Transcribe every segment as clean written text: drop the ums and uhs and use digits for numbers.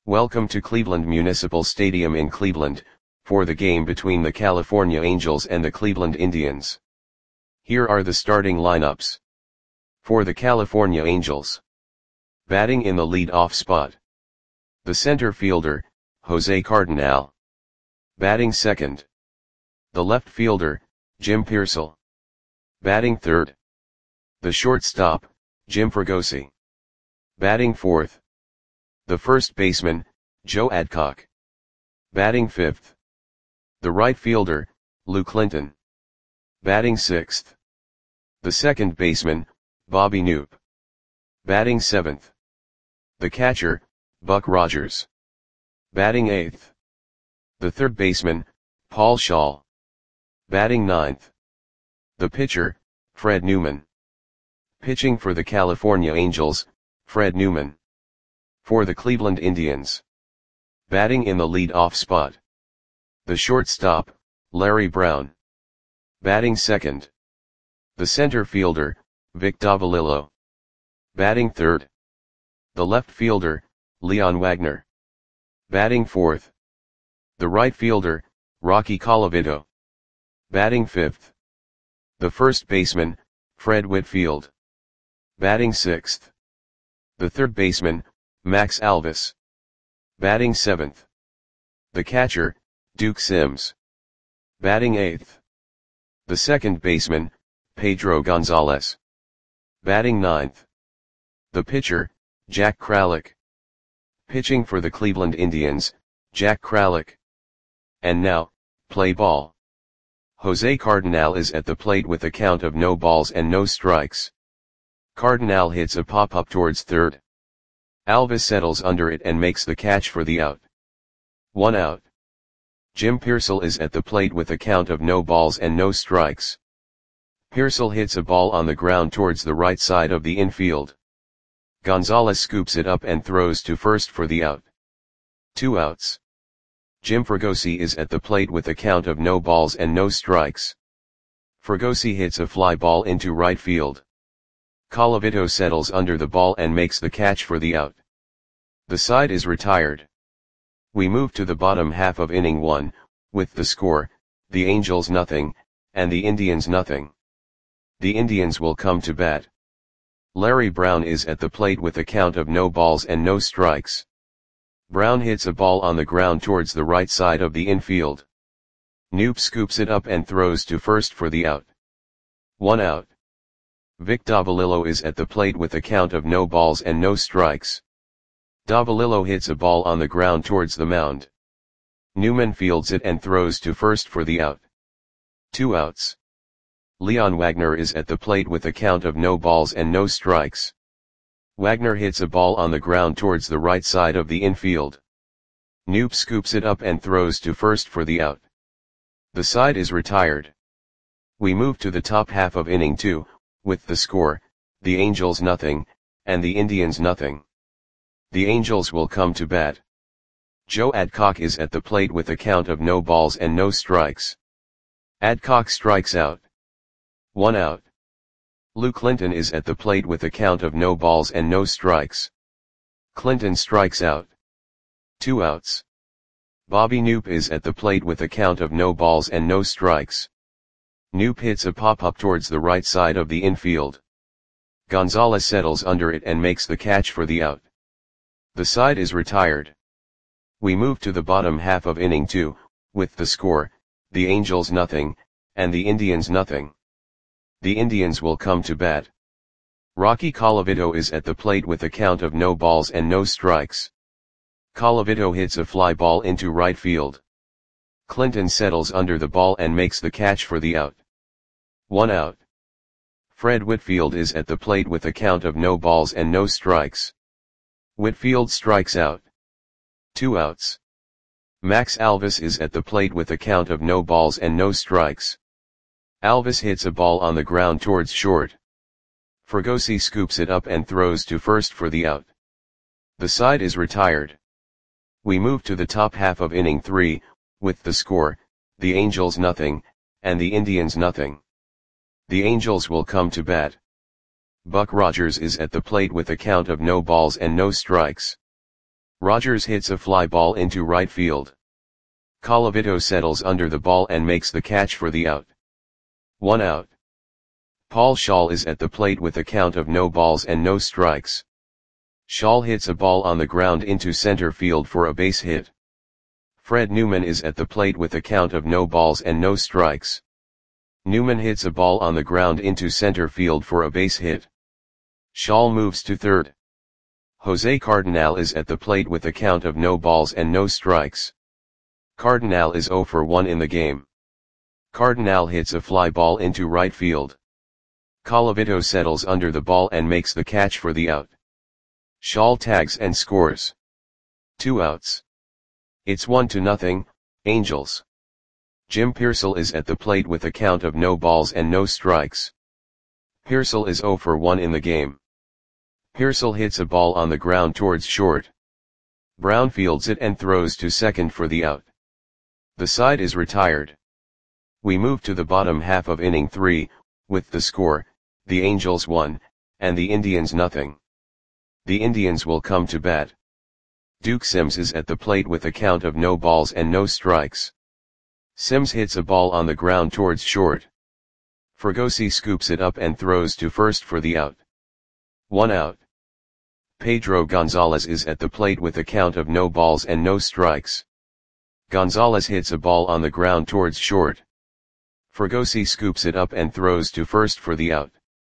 Welcome to Cleveland Municipal Stadium in Cleveland, for the game between the California Angels and the Cleveland Indians. Here are the starting lineups. For the California Angels. Batting in the lead-off spot. The center fielder, Jose Cardenal. Batting second. The left fielder, Jim Piersall. Batting third. The shortstop, Jim Fregosi. Batting fourth. The first baseman, Joe Adcock. Batting fifth. The right fielder, Lou Clinton. Batting sixth. The second baseman, Bobby Knoop. Batting seventh. The catcher, Buck Rogers. Batting eighth. The third baseman, Paul Schaal. Batting ninth. The pitcher, Fred Newman. Pitching for the California Angels, Fred Newman. For the Cleveland Indians. Batting in the lead-off spot. The shortstop, Larry Brown. Batting second. The center fielder, Vic Davalillo. Batting third. The left fielder, Leon Wagner. Batting fourth. The right fielder, Rocky Colavito. Batting fifth. The first baseman, Fred Whitfield. Batting sixth. The third baseman, Max Alvis. Batting seventh. The catcher, Duke Sims. Batting eighth. The second baseman, Pedro Gonzalez. Batting ninth. The pitcher, Jack Kralik. Pitching for the Cleveland Indians, Jack Kralik. And now, play ball. Jose Cardenal is at the plate with a count of no balls and no strikes. Cardenal hits a pop-up towards third. Alvis settles under it and makes the catch for the out. 1 out. Jim Piersall is at the plate with a count of no balls and no strikes. Piersall hits a ball on the ground towards the right side of the infield. Gonzalez scoops it up and throws to first for the out. 2 outs. Jim Fregosi is at the plate with a count of no balls and no strikes. Fregosi hits a fly ball into right field. Colavito settles under the ball and makes the catch for the out. The side is retired. We move to the bottom half of inning 1, with the score, the Angels nothing, and the Indians nothing. The Indians will come to bat. Larry Brown is at the plate with a count of no balls and no strikes. Brown hits a ball on the ground towards the right side of the infield. Knoop scoops it up and throws to first for the out. 1 out. Vic Davalillo is at the plate with a count of no balls and no strikes. Davalillo hits a ball on the ground towards the mound. Newman fields it and throws to first for the out. 2 outs. Leon Wagner is at the plate with a count of no balls and no strikes. Wagner hits a ball on the ground towards the right side of the infield. Knoop scoops it up and throws to first for the out. The side is retired. We move to the top half of inning 2, with the score, the Angels nothing, and the Indians nothing. The Angels will come to bat. Joe Adcock is at the plate with a count of no balls and no strikes. Adcock strikes out. 1 out. Lou Clinton is at the plate with a count of no balls and no strikes. Clinton strikes out. 2 outs. Bobby Knoop is at the plate with a count of no balls and no strikes. Knoop hits a pop-up towards the right side of the infield. Gonzalez settles under it and makes the catch for the out. The side is retired. We move to the bottom half of inning 2, with the score, the Angels nothing, and the Indians nothing. The Indians will come to bat. Rocky Colavito is at the plate with a count of no balls and no strikes. Colavito hits a fly ball into right field. Clinton settles under the ball and makes the catch for the out. 1 out. Fred Whitfield is at the plate with a count of no balls and no strikes. Whitfield strikes out. 2 outs. Max Alvis is at the plate with a count of no balls and no strikes. Alvis hits a ball on the ground towards short. Fregosi scoops it up and throws to first for the out. The side is retired. We move to the top half of inning 3, with the score, the Angels nothing, and the Indians nothing. The Angels will come to bat. Buck Rogers is at the plate with a count of no balls and no strikes. Rogers hits a fly ball into right field. Colavito settles under the ball and makes the catch for the out. 1 out. Paul Schaal is at the plate with a count of no balls and no strikes. Schaal hits a ball on the ground into center field for a base hit. Fred Newman is at the plate with a count of no balls and no strikes. Newman hits a ball on the ground into center field for a base hit. Schaal moves to third. Jose Cardenal is at the plate with a count of no balls and no strikes. Cardenal is 0 for 1 in the game. Cardenal hits a fly ball into right field. Colavito settles under the ball and makes the catch for the out. Schaal tags and scores. 2 outs. It's 1-0, Angels. Jim Piersall is at the plate with a count of no balls and no strikes. Piersall is 0 for 1 in the game. Piersall hits a ball on the ground towards short. Brown fields it and throws to second for the out. The side is retired. We move to the bottom half of inning 3, with the score, the Angels 1, and the Indians 0. The Indians will come to bat. Duke Sims is at the plate with a count of no balls and no strikes. Sims hits a ball on the ground towards short. Fregosi scoops it up and throws to first for the out. 1 out. Pedro Gonzalez is at the plate with a count of no balls and no strikes. Gonzalez hits a ball on the ground towards short. Fregosi scoops it up and throws to first for the out.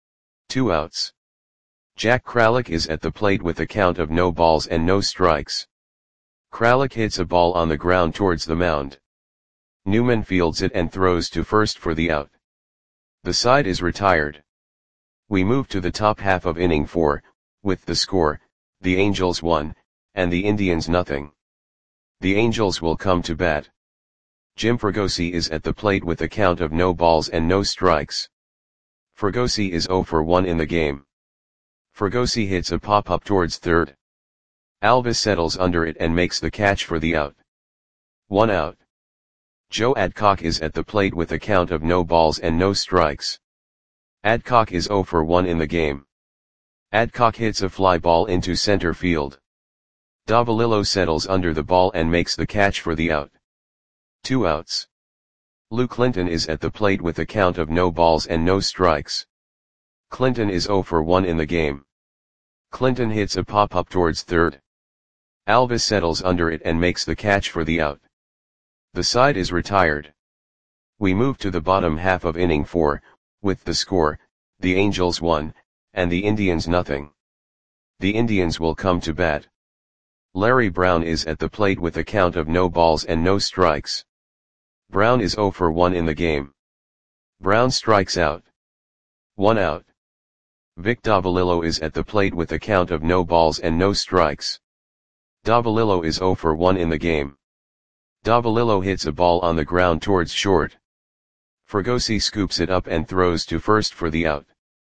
2 outs. Jack Kralik is at the plate with a count of no balls and no strikes. Kralik hits a ball on the ground towards the mound. Newman fields it and throws to first for the out. The side is retired. We move to the top half of inning 4, with the score, the Angels 1, and the Indians 0. The Angels will come to bat. Jim Fregosi is at the plate with a count of no balls and no strikes. Fregosi is 0 for 1 in the game. Fregosi hits a pop-up towards third. Alvis settles under it and makes the catch for the out. 1 out. Joe Adcock is at the plate with a count of no balls and no strikes. Adcock is 0 for 1 in the game. Adcock hits a fly ball into center field. Davalillo settles under the ball and makes the catch for the out. 2 outs. Lou Clinton is at the plate with a count of no balls and no strikes. Clinton is 0 for 1 in the game. Clinton hits a pop-up towards third. Alvis settles under it and makes the catch for the out. The side is retired. We move to the bottom half of inning 4, with the score, the Angels 1, and the Indians 0. The Indians will come to bat. Larry Brown is at the plate with a count of no balls and no strikes. Brown is 0 for 1 in the game. Brown strikes out. 1 out. Vic Davalillo is at the plate with a count of no balls and no strikes. Davalillo is 0 for 1 in the game. Davalillo hits a ball on the ground towards short. Fregosi scoops it up and throws to first for the out.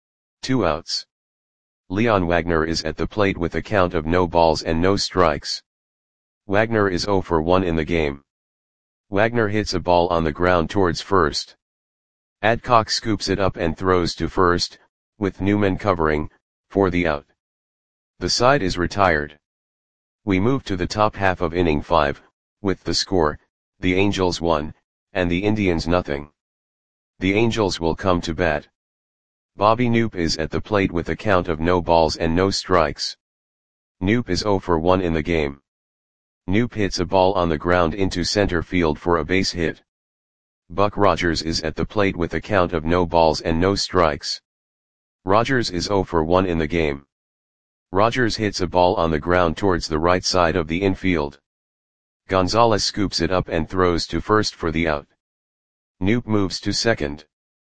2 outs. Leon Wagner is at the plate with a count of no balls and no strikes. Wagner is 0 for 1 in the game. Wagner hits a ball on the ground towards first. Adcock scoops it up and throws to first, with Newman covering, for the out. The side is retired. We move to the top half of inning 5, with the score, the Angels 1, and the Indians 0. The Angels will come to bat. Bobby Knoop is at the plate with a count of no balls and no strikes. Knoop is 0 for 1 in the game. Knoop hits a ball on the ground into center field for a base hit. Buck Rogers is at the plate with a count of no balls and no strikes. Rogers is 0 for 1 in the game. Rogers hits a ball on the ground towards the right side of the infield. Gonzalez scoops it up and throws to first for the out. Knoop moves to second.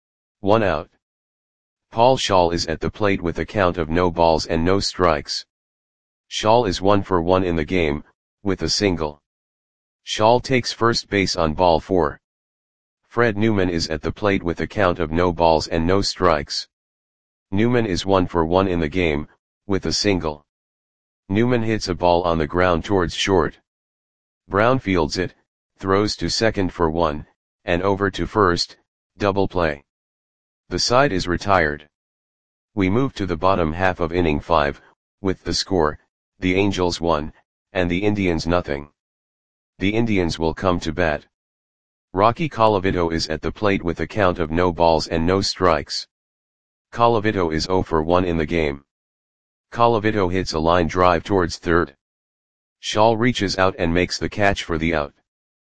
1 out. Paul Schaal is at the plate with a count of no balls and no strikes. Schaal is 1 for 1 in the game, with a single. Schaal takes first base on ball 4. Fred Newman is at the plate with a count of no balls and no strikes. Newman is 1 for 1 in the game, with a single. Newman hits a ball on the ground towards short. Brown fields it, throws to second for 1, and over to first, double play. The side is retired. We move to the bottom half of inning 5, with the score, the Angels 1, and the Indians nothing. The Indians will come to bat. Rocky Colavito is at the plate with a count of no balls and no strikes. Colavito is 0 for 1 in the game. Colavito hits a line drive towards third. Shaw reaches out and makes the catch for the out.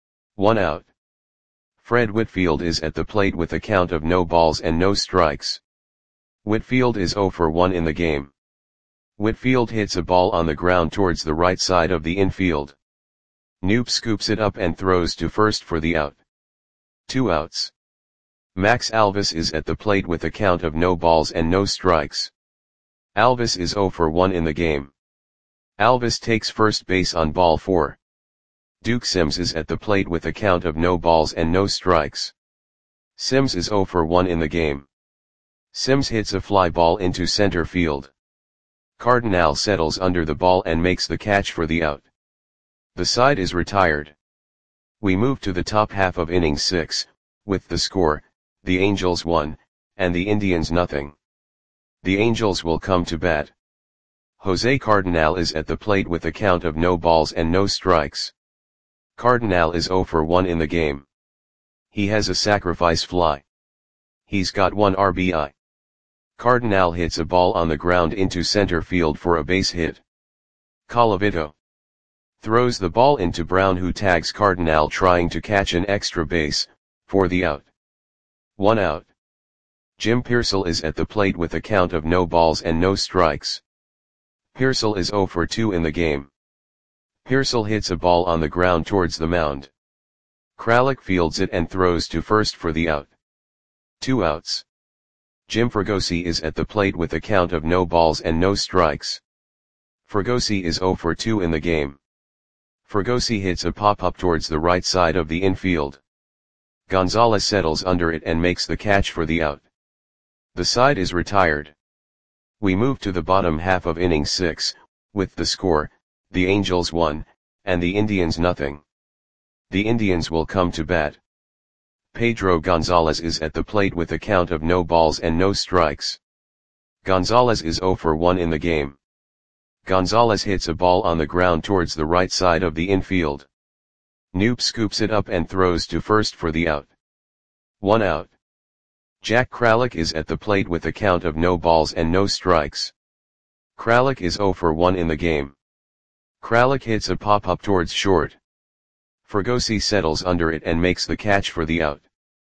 1 out. Fred Whitfield is at the plate with a count of no balls and no strikes. Whitfield is 0 for 1 in the game. Whitfield hits a ball on the ground towards the right side of the infield. Knoop scoops it up and throws to first for the out. 2 outs. Max Alvis is at the plate with a count of no balls and no strikes. Alvis is 0 for 1 in the game. Alvis takes first base on ball 4. Duke Sims is at the plate with a count of no balls and no strikes. Sims is 0 for 1 in the game. Sims hits a fly ball into center field. Cardinal settles under the ball and makes the catch for the out. The side is retired. We move to the top half of inning 6, with the score, the Angels 1, and the Indians nothing. The Angels will come to bat. Jose Cardinal is at the plate with a count of no balls and no strikes. Cardinal is 0 for 1 in the game. He has a sacrifice fly. He's got 1 RBI. Cardinal hits a ball on the ground into center field for a base hit. Colavito throws the ball into Brown, who tags Cardinal trying to catch an extra base, for the out. 1 out. Jim Pearsall is at the plate with a count of no balls and no strikes. Pearsall is 0 for 2 in the game. Pearsall hits a ball on the ground towards the mound. Kralik fields it and throws to first for the out. 2 outs. Jim Fregosi is at the plate with a count of no balls and no strikes. Fregosi is 0 for 2 in the game. Fregosi hits a pop-up towards the right side of the infield. Gonzalez settles under it and makes the catch for the out. The side is retired. We move to the bottom half of inning 6, with the score, the Angels 1, and the Indians nothing. The Indians will come to bat. Pedro Gonzalez is at the plate with a count of no balls and no strikes. Gonzalez is 0 for 1 in the game. Gonzalez hits a ball on the ground towards the right side of the infield. Knoop scoops it up and throws to first for the out. 1 out. Jack Kralik is at the plate with a count of no balls and no strikes. Kralik is 0 for 1 in the game. Kralik hits a pop-up towards short. Fregosi settles under it and makes the catch for the out.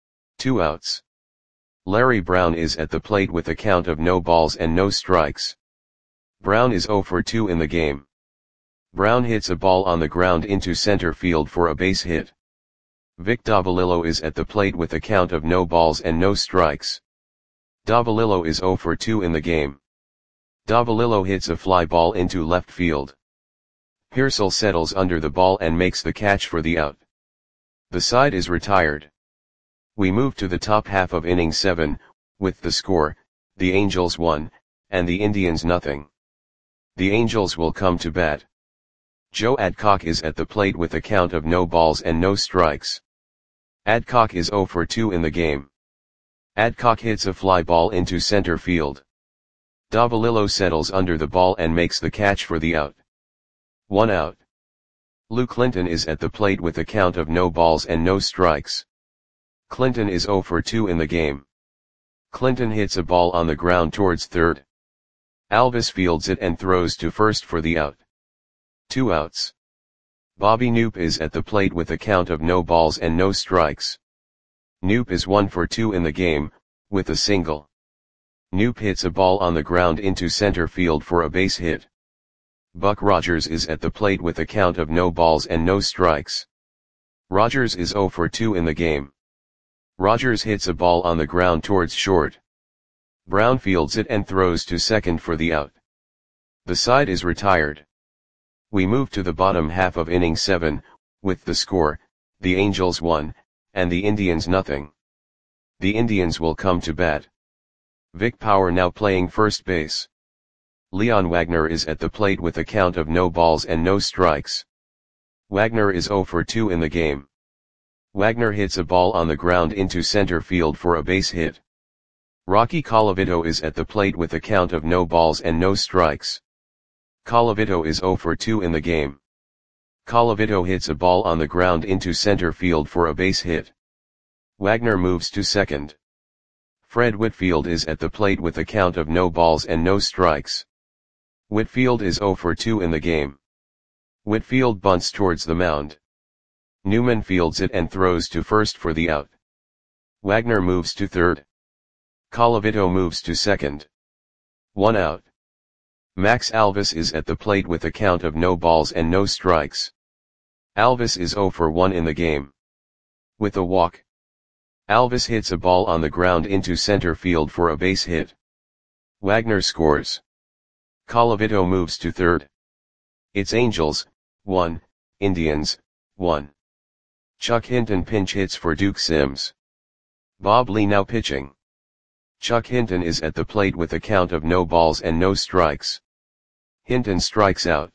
2 outs. Larry Brown is at the plate with a count of no balls and no strikes. Brown is 0 for 2 in the game. Brown hits a ball on the ground into center field for a base hit. Vic Davalillo is at the plate with a count of no balls and no strikes. Davalillo is 0 for 2 in the game. Davalillo hits a fly ball into left field. Pearsall settles under the ball and makes the catch for the out. The side is retired. We move to the top half of inning 7, with the score, the Angels 1, and the Indians nothing. The Angels will come to bat. Joe Adcock is at the plate with a count of no balls and no strikes. Adcock is 0 for 2 in the game. Adcock hits a fly ball into center field. Davalillo settles under the ball and makes the catch for the out. 1 out. Lou Clinton is at the plate with a count of no balls and no strikes. Clinton is 0 for 2 in the game. Clinton hits a ball on the ground towards third. Alvis fields it and throws to first for the out. 2 outs. Bobby Knoop is at the plate with a count of no balls and no strikes. Knoop is 1 for 2 in the game, with a single. Knoop hits a ball on the ground into center field for a base hit. Buck Rogers is at the plate with a count of no balls and no strikes. Rogers is 0 for 2 in the game. Rogers hits a ball on the ground towards short. Rogers hits a ball on the ground into center field for a base hit. Buck Rogers is at the plate with a count of no balls and no strikes. Rogers hits a ball on the ground towards third. Alvis fields it and throws to first for the out. 2 outs. Bobby Knoop is at the plate with a count of no balls and no strikes. Knoop is 1 for 2 in the game. Buck Rogers is 0 for 2 in the game. Rogers hits a ball on the ground towards short. Brown fields it and throws to second for the out. The side is retired. We move to the bottom half of inning 7, with the score, the Angels 1, and the Indians nothing. The Indians will come to bat. Vic Power now playing first base. Leon Wagner is at the plate with a count of no balls and no strikes. Wagner is 0 for 2 in the game. Wagner hits a ball on the ground into center field for a base hit. Rocky Colavito is at the plate with a count of no balls and no strikes. Colavito is 0 for 2 in the game. Colavito hits a ball on the ground into center field for a base hit. Wagner moves to second. Fred Whitfield is at the plate with a count of no balls and no strikes. Whitfield is 0 for 2 in the game. Whitfield bunts towards the mound. Newman fields it and throws to first for the out. Wagner moves to third. Colavito moves to second. 1 out. Max Alvis is at the plate with a count of no balls and no strikes. Alvis is 0 for 1 in the game. With a walk, Alvis hits a ball on the ground into center field for a base hit. Wagner scores. Colavito moves to third. It's Angels, 1, Indians, 1. Chuck Hinton pinch hits for Duke Sims. Bob Lee now pitching. Chuck Hinton is at the plate with a count of no balls and no strikes. Hinton strikes out.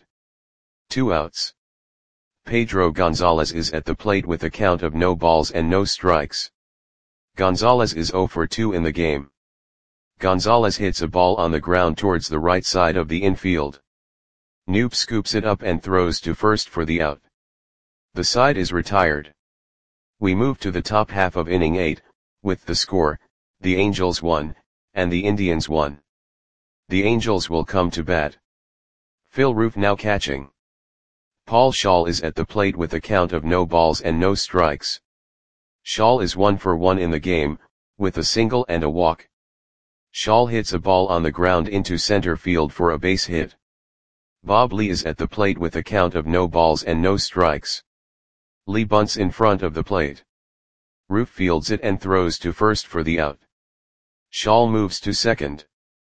2 outs. Pedro Gonzalez is at the plate with a count of no balls and no strikes. Gonzalez is 0 for 2 in the game. Gonzalez hits a ball on the ground towards the right side of the infield. Knoop scoops it up and throws to first for the out. The side is retired. We move to the top half of inning 8, with the score, the Angels 1, and the Indians 1. The Angels will come to bat. Phil Roof now catching. Paul Shaw is at the plate with a count of no balls and no strikes. Shaw is 1 for 1 in the game, with a single and a walk. Shaw hits a ball on the ground into center field for a base hit. Bob Lee is at the plate with a count of no balls and no strikes. Lee bunts in front of the plate. Roof fields it and throws to first for the out. Shaw moves to second.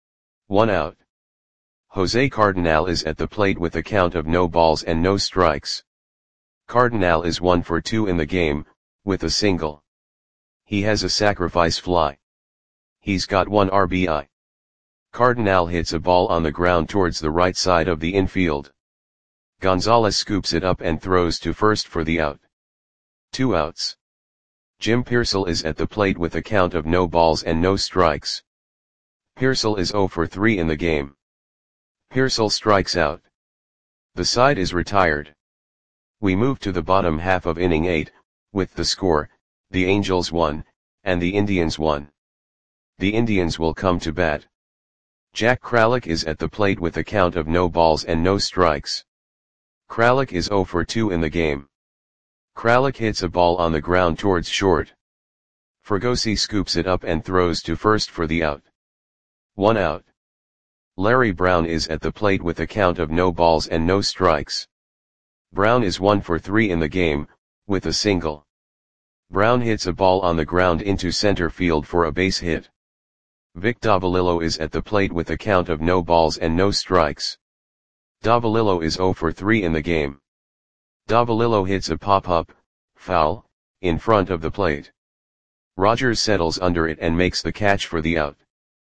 1 out. Jose Cardinal is at the plate with a count of no balls and no strikes. Cardinal is 1 for 2 in the game, with a single. He has a sacrifice fly. He's got 1 RBI. Cardinal hits a ball on the ground towards the right side of the infield. Gonzalez scoops it up and throws to first for the out. 2 outs. Jim Pearsall is at the plate with a count of no balls and no strikes. Pearsall is 0 for 3 in the game. Pearsall strikes out. The side is retired. We move to the bottom half of inning 8, with the score, the Angels 1, and the Indians 1. The Indians will come to bat. Jack Kralik is at the plate with a count of no balls and no strikes. Kralik is 0 for 2 in the game. Kralik hits a ball on the ground towards short. Fregosi scoops it up and throws to first for the out. 1 out. Larry Brown is at the plate with a count of no balls and no strikes. Brown is 1 for 3 in the game, with a single. Brown hits a ball on the ground into center field for a base hit. Vic Davalillo is at the plate with a count of no balls and no strikes. Davalillo is 0 for 3 in the game. Davalillo hits a pop-up, foul, in front of the plate. Rogers settles under it and makes the catch for the out.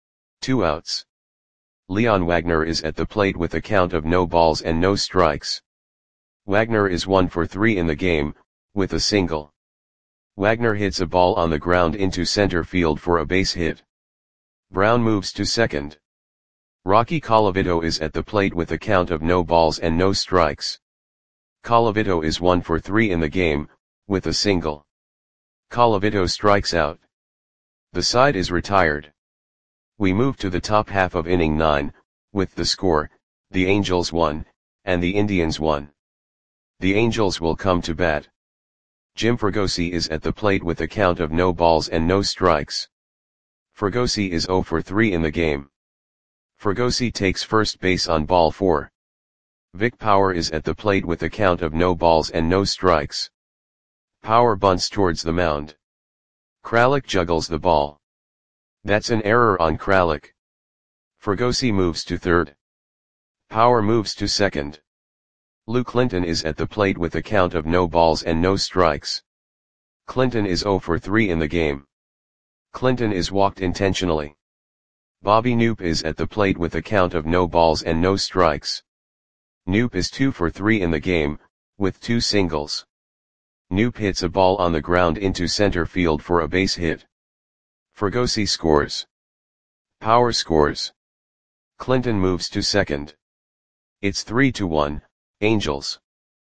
2 outs. Leon Wagner is at the plate with a count of no balls and no strikes. Wagner is 1 for 3 in the game, with a single. Wagner hits a ball on the ground into center field for a base hit. Brown moves to second. Rocky Colavito is at the plate with a count of no balls and no strikes. Colavito is 1 for 3 in the game, with a single. Colavito strikes out. The side is retired. We move to the top half of inning 9, with the score, the Angels 1, and the Indians 1. The Angels will come to bat. Jim Fregosi is at the plate with a count of no balls and no strikes. Fregosi is 0 for 3 in the game. Fregosi takes first base on ball 4. Vic Power is at the plate with a count of no balls and no strikes. Power bunts towards the mound. Kralik juggles the ball. That's an error on Kralik. Fregosi moves to third. Power moves to second. Lou Clinton is at the plate with a count of no balls and no strikes. Clinton is 0 for 3 in the game. Clinton is walked intentionally. Bobby Knoop is at the plate with a count of no balls and no strikes. Knoop is 2 for 3 in the game, with 2 singles. Knoop hits a ball on the ground into center field for a base hit. Fregosi scores. Power scores. Clinton moves to second. It's 3-1, Angels.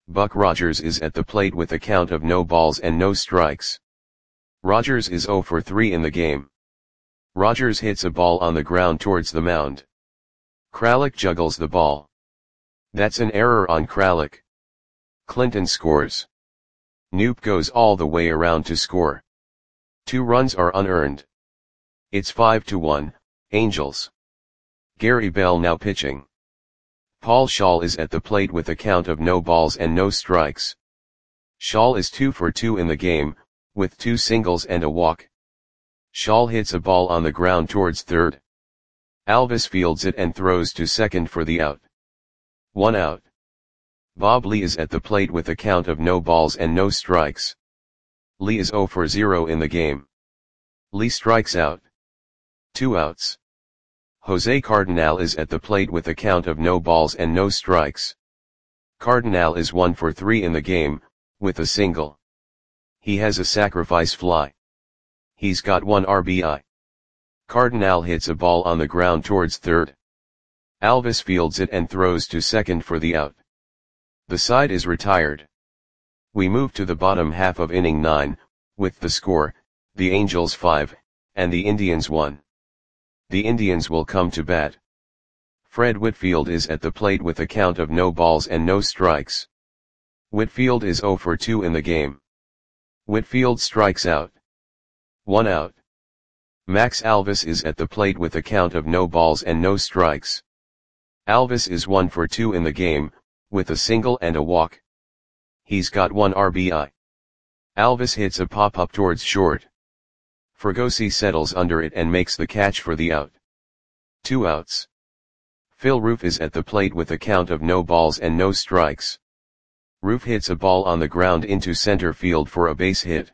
Buck Rogers is at the plate with a count of no balls and no strikes. Rogers is 0 for 3 in the game. Rogers hits a ball on the ground towards the mound. Kralik juggles the ball. That's an error on Kralik. Clinton scores. Knoop goes all the way around to score. 2 runs are unearned. It's 5-1, Angels. Gary Bell now pitching. Paul Shaw is at the plate with a count of no balls and no strikes. Shaw is 2 for 2 in the game, with 2 singles and a walk. Shaw hits a ball on the ground towards third. Alvis fields it and throws to second for the out. 1 out. Bob Lee is at the plate with a count of no balls and no strikes. Lee is 0 for 0 in the game. Lee strikes out. 2 outs. Jose Cardinal is at the plate with a count of no balls and no strikes. Cardinal is 1 for 3 in the game, with a single. He has a sacrifice fly. He's got 1 RBI. Cardinal hits a ball on the ground towards third. Alvis fields it and throws to second for the out. The side is retired. We move to the bottom half of inning 9, with the score, the Angels 5, and the Indians 1. The Indians will come to bat. Fred Whitfield is at the plate with a count of no balls and no strikes. Whitfield is 0 for 2 in the game. Whitfield strikes out. 1 out. Max Alvis is at the plate with a count of no balls and no strikes. Alvis is 1 for 2 in the game, with a single and a walk. He's got 1 RBI. Alvis hits a pop-up towards short. Fregosi settles under it and makes the catch for the out. 2 outs. Phil Roof is at the plate with a count of no balls and no strikes. Roof hits a ball on the ground into center field for a base hit.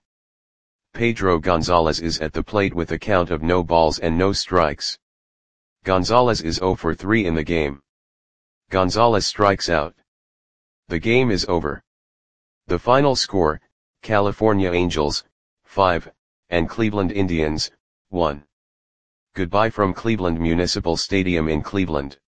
Pedro Gonzalez is at the plate with a count of no balls and no strikes. Gonzalez is 0 for 3 in the game. Gonzalez strikes out. The game is over. The final score, California Angels, 5, and Cleveland Indians, 1. Goodbye from Cleveland Municipal Stadium in Cleveland.